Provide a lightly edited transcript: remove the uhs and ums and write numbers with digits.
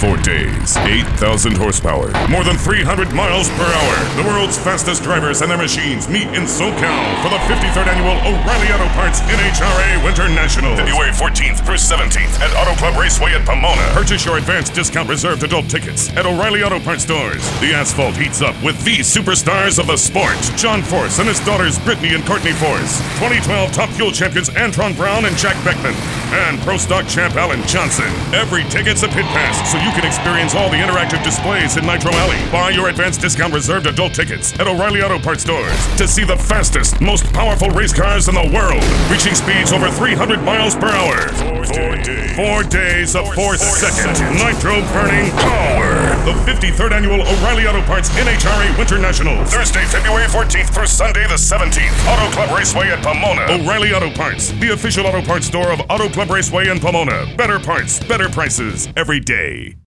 4 days, 8,000 horsepower, more than 300 miles per hour. The world's fastest drivers and their machines meet in SoCal for the 53rd Annual O'Reilly Auto Parts NHRA Winter Nationals. February 14th through 17th at Auto Club Raceway at Pomona. Purchase your advanced discount reserved adult tickets at O'Reilly Auto Parts stores. The asphalt heats up with the superstars of the sport. John Force and his daughters Brittany and Courtney Force. 2012 Top Fuel champions Antron Brown and Jack Beckman. And Pro Stock champ Alan Johnson. Every ticket's a pit pass, so you can experience all the interactive displays in Nitro Alley. Buy your advanced discount reserved adult tickets at O'Reilly Auto Parts stores to see the fastest, most powerful race cars in the world, reaching speeds over 300 miles per hour. 4 days of 4-second nitro-burning power. The 53rd Annual O'Reilly Auto Parts NHRA Winter Nationals. Thursday, February 14th through Sunday the 17th. Auto Club Raceway at Pomona. O'Reilly Auto Parts, the official auto parts store of Auto Club Raceway in Pomona. Better parts, better prices, every day.